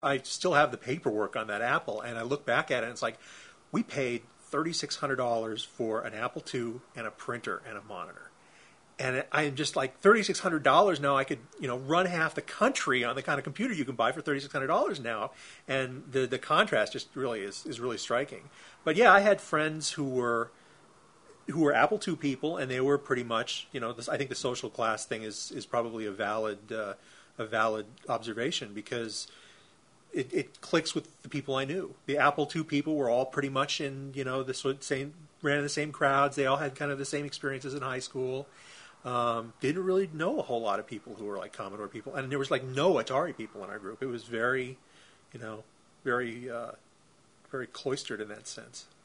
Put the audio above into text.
I still have the paperwork on that Apple, and I look back at it, and it's like we paid $3,600 for an Apple II and a printer and a monitor. And I'm just like $3,600 now. I could run half the country on the kind of computer you can buy for $3,600 now, and the contrast just really is really striking. But yeah, I had friends who were Apple II people, and they were pretty much this, I think the social class thing is probably a valid observation because it clicks with the people I knew. The Apple II people were all pretty much in the same, ran in the same crowds. They all had kind of the same experiences in high school. Didn't really know a whole lot of people who were like Commodore people, and there was like no Atari people in our group. It was very, very, very cloistered in that sense.